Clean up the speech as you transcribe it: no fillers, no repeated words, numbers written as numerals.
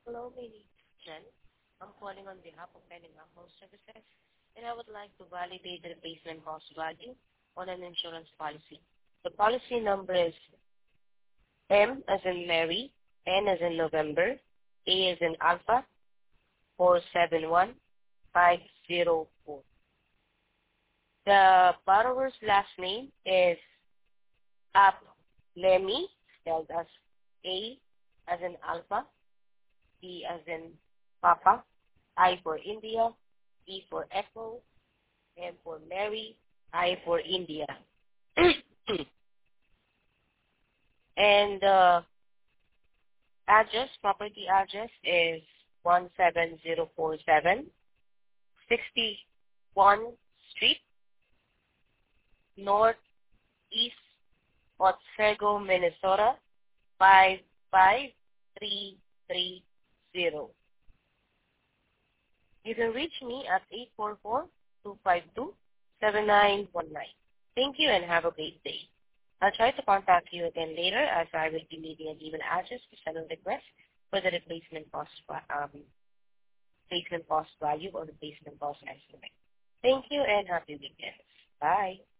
Hello, my name is Jen. I'm calling on behalf of Penningham Home Services, and I would like to validate the replacement cost value on an insurance policy. The policy number is M as in Mary, N as in November, A as in Alpha, 471504. The borrower's last name is Lemmy, spelled as A as in Alpha, E as in Papa, I for India, E for Echo, M for Mary, I for India. And the property address is 17047 61 Street, Northeast Otsego, Minnesota, 55330. You can reach me at 844-252-7919. Thank you and have a great day. I'll try to contact you again later as I will be needing an email address to send a request for the replacement cost value or replacement cost estimate. Thank you and happy weekend. Bye.